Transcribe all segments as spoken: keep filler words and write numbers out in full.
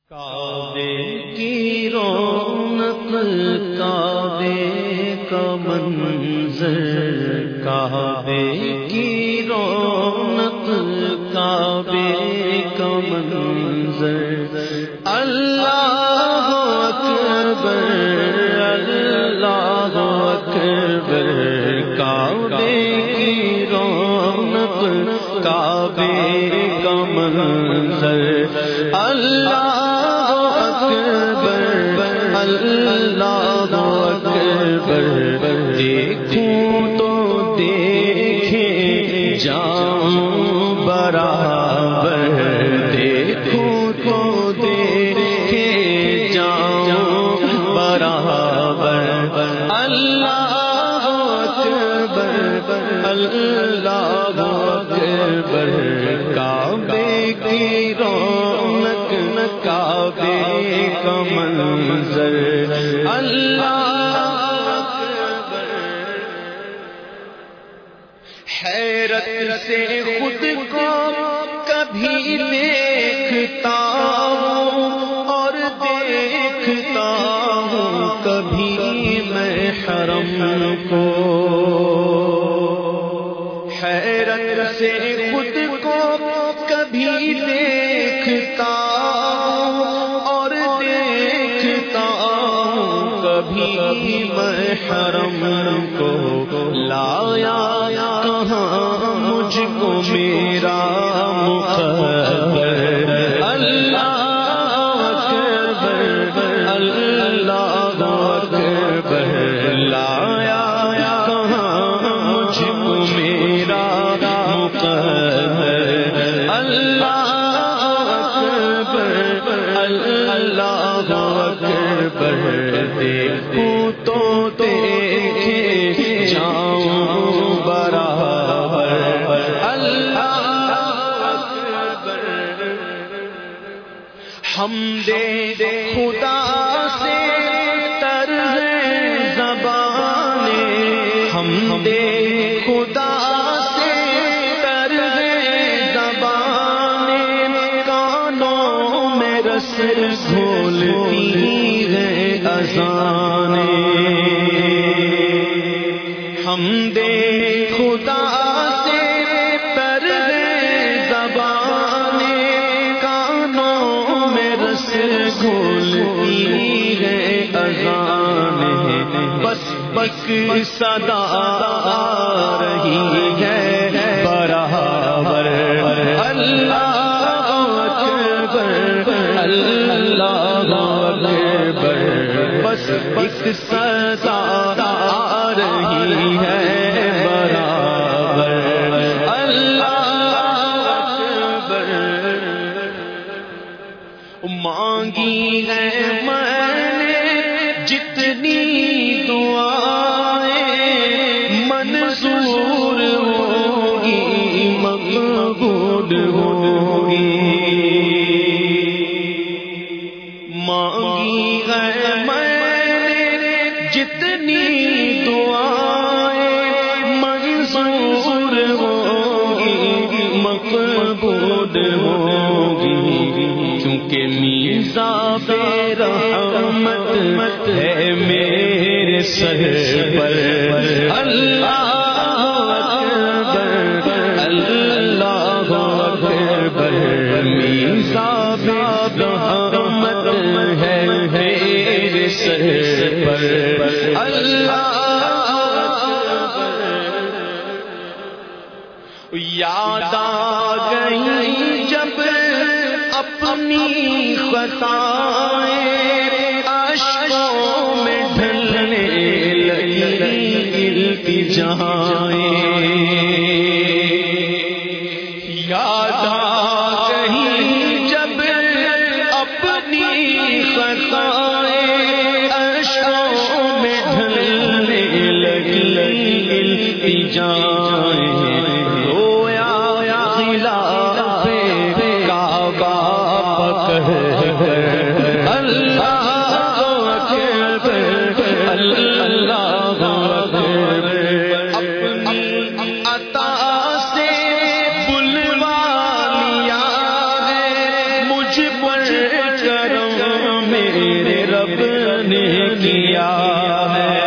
کعبے کی رونق کعبے کا منظر، کعبے کی رونق کعبے کا منظر، اللہ اکبر اللہ اکبر، کعبے کی رونق کعبے کا منظر، اللہ اللہ اکبر، دیکھوں تو دیکھیں جاؤں برابر، دیکھوں تو دیکھیں جاؤں برابر، اللہ اکبر اللہ اکبر، کعبے کی رونق کعبے کا منظر، اللہ اکبر، حیرت سے خود کو کبھی دیکھتا ہوں اور دیکھتا ہوں کبھی میں حرم کو، حیرت سے خود کو کبھی دیکھتا اور دیکھتا کبھی میں حرم کو، لایا کہاں مجھ کو میرا مقدر، اللہ اکبر اللہ اکبر، لایا کہاں مجھ کو میرا مقدر، اللہ اکبر اللہ اکبر، دیکھوں تو دیکھیں جاؤں برابر، اللہ اکبر، حمد خدا سے تر ہے زبانیں، حمد خدا سے تر ہے زبانیں، کانوں میں رس گھولتی ہے اذانیں، حمد خدا سے تر ہے زبانیں، کانوں میں رس گھولتی ہے اذانیں، بس بس صدا آ رہی ہے برابر، اللہ اکبر اللہ اکبر، بس ایک صدا آ رہی ہے برابر، اللہ اکبر، مانگی ہے میں نے جتنی دعائیں منظور ہوگی مقبول ہوگی، مانگی ہے میں نے جتنی دعائیں منظور ہوگی مقبول ہوگی، کیونکہ میزاب رحمت ہے میرے سر پر، اللہ اکبر اللہ اکبر، میزاب رحمت ہے میرے سر پر، اللہ اکبر، یاد آ گئی جب اپنی خطائیں اشکوں میں ڈھلنے لگی التجائیں، یاد آ گئی جب اپنی خطائیں اشکوں میں ڈھلنے لگی التجائیں، اللہ اکبر اللہ اکبر، اپنی عطا سے بلوا لیا ہے مجھ پر کرم میرے رب نے کیا ہے،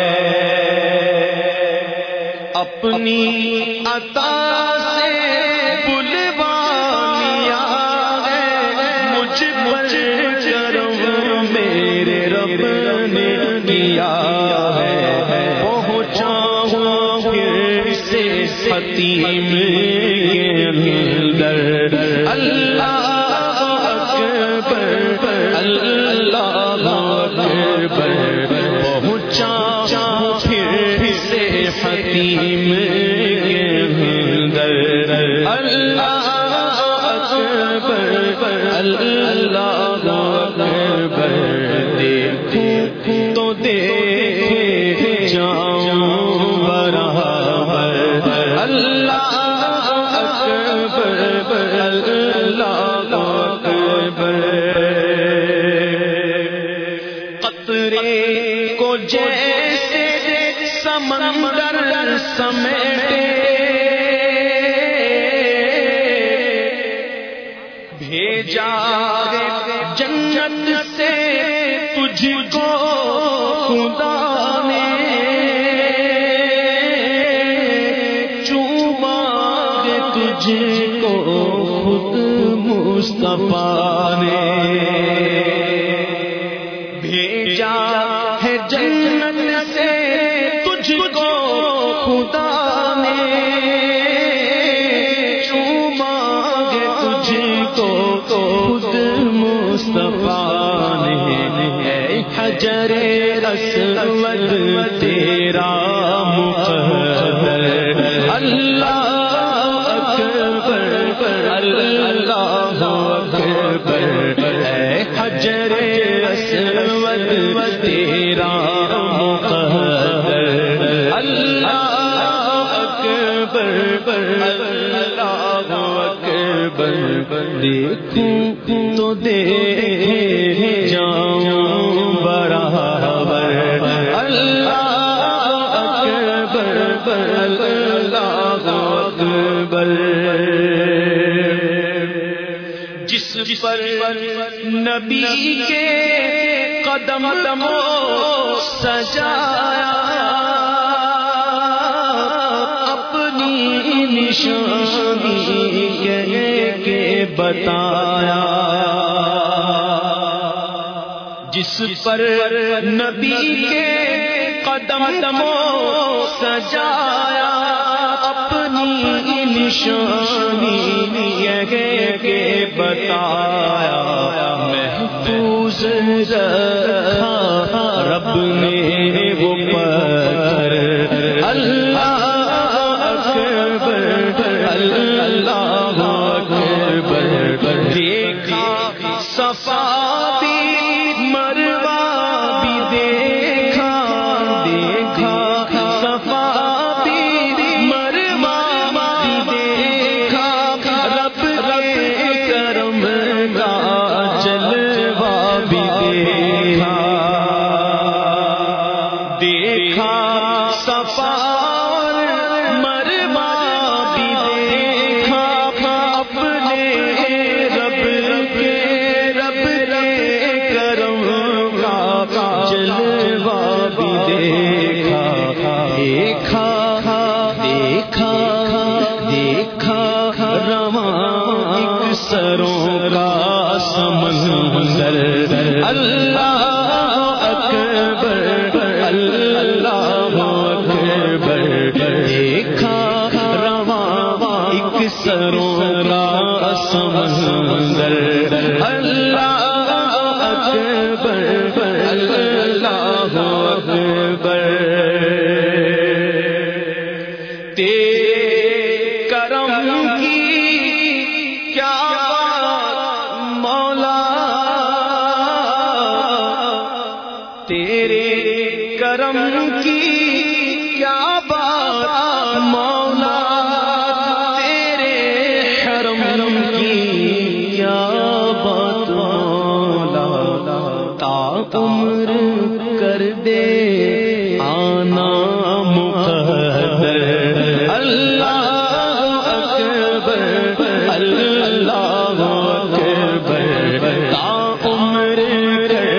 اپنی عطا سے بلوا لیا ہے، مجھ پر کرم میرے رب نے کیا ہے، پہنچا ہوں پھر سے حتیم کے اندر، اللہ اکبر اللہ اکبر، پہنچا ہوں پھر سے حتیم کے اندر، اللہ اکبر اللہ اکبر، دیکھوں تو دیکھ جاؤں برابر، اللہ اکبر اللہ اکبر، قطرے کو جیسے سمندر سمیٹے، بھیجا جنت سے تجھ کو خدا نے، چوما تجھ کو خود مصطفیٰ نے، بھیجا ہے جنت سے تجھ کو خدا نے، چوما تجھ کو خود مصطفیٰ نے، اے حجر اسود تیرا مقدر، اللہ اکبر اللہ اکبر، اے حجر اسود تیرا مقدر، اللہ اکبر اللہ اکبر، دیکھوں تو دیکھ جاؤں برابر، اللہ اکبر اللہ اکبر، جس پر نبی کے قدم سجایا، اپنی نشانی کہہ کے بتایا، جس پر نبی کے قدم سجایا، اپنی نشانی کہہ کے بتایا، محفوظ رکھا رب نے وہ پتھر، اللہ اکبر اللہ اکبر، دیکھا صفا بھی مروہ بھی دیکھا، دیکھا صفا بھی مروہ بھی دیکھا، رب کے کرم کا جلوہ بھی دیکھا، دیکھا صفا سروں کا سمندر، اللہ اکبر اللہ اکبر، دیکھا رواں ایک سروں کا سمندر، اللہ اکبر اللہ اکبر، تیرے کرم کی کیا مولا، تیرے کرم کی کیا بات مولا، تیرے حرم کی کیا بات مولا، تا عمر کر دے آنا مقدر، اللہ اکبر اللہ اکبر، تا عمر کر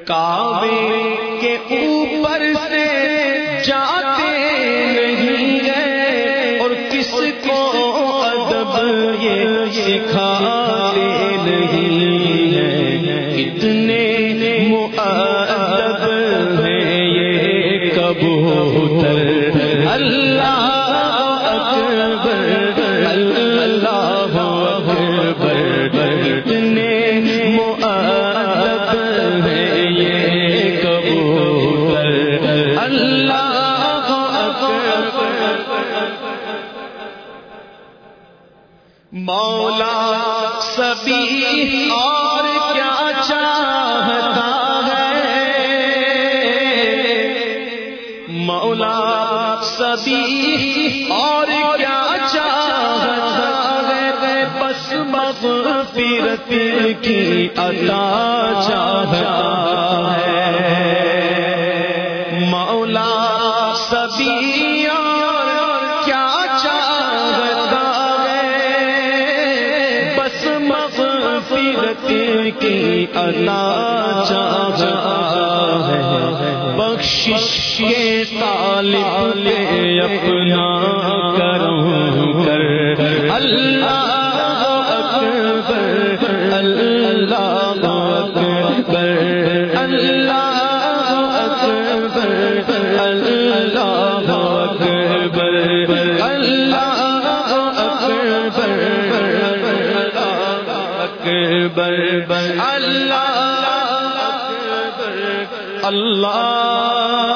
کعبے کے اوپر سے جاتے نہیں ہیں اور کس کو ادب یہ سکھاتے نہیں ہیں. اتنے مؤدب ہیں یہ کبوتر. اللہ اکبر اللہ اکبر. اتنے مؤدب ہیں یہ کبوتر. اللہ اکبر. مولا سبھی اور کیا چاہتا ہے. مولا سبھی اور کیا چاہتا ہے. بس مغفرت کی عطا چاہتا ہے. مولا سبھی اور کیا چاہتا ہے. بس مغفرت کی عطا چاہتا ہے. بخشش کے طالب لے اپنا کرم کر. اللہ اکبر اللہ اکبر اللہ اکبر اللہ اکبر اللہ اکبر اکبر اللہ اکبر اللہ